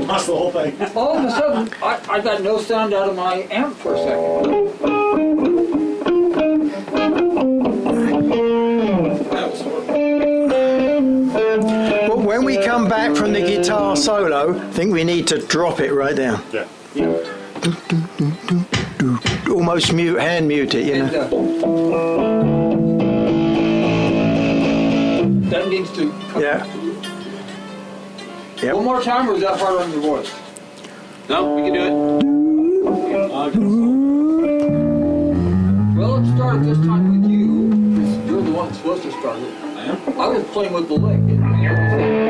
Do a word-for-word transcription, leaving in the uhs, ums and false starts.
lost the whole thing. All of a sudden, I, I got no sound out of my amp for a second. But when we come back from the guitar solo, I think we need to drop it right down. Yeah. Yeah. Almost mute, hand mute it, you know. And, uh, that needs to come. Yeah. Yep. One more time, or is that hard on your voice? No, we can do it. Well, let's start this time with you, because you're the one that's supposed to start it. I am. I was playing with the lick. And